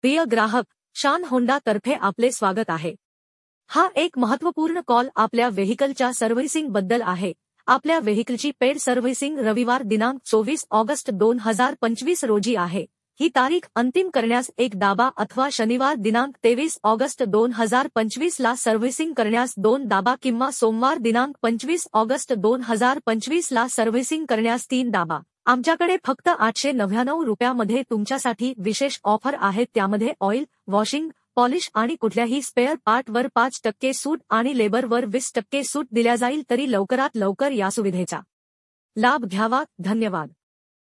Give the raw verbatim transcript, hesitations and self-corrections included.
प्रिय ग्राहक, शान होंडा तर्फे आपले स्वागत आहे। हा एक महत्त्वपूर्ण कॉल आपल्या व्हेइकलच्या सर्व्हिसिंग बद्दल आहे। आपल्या व्हेइकलची पेड सर्व्हिसिंग रविवार दिनांक चोवीस ऑगस्ट दोन हजार पंचवीस रोजी आहे। ही तारीख अंतिम करण्यास एक दाबा अथवा शनिवार दिनांक तेवीस ऑगस्ट दोन हजार पंचवीस ला सर्व्हिसिंग करण्यास दोन दाबा किंवा सोमवार दिनांक पंचवीस ऑगस्ट दोन हजार पंचवीस ला सर्व्हिसिंग करण्यास तीन दाबा। आमच्याकडे फक्त आठशे नव्याण्णव रुपयामध्ये तुमच्यासाठी विशेष ऑफर आहेत, त्यामध्ये ऑइल, वॉशिंग, पॉलिश आणि कुठल्याही स्पेअर पार्टवर पाच टक्के सूट आणि लेबरवर वीस टक्के सूट दिल्या जाईल। तरी लवकरात लवकर या सुविधेचा लाभ घ्यावा। धन्यवाद।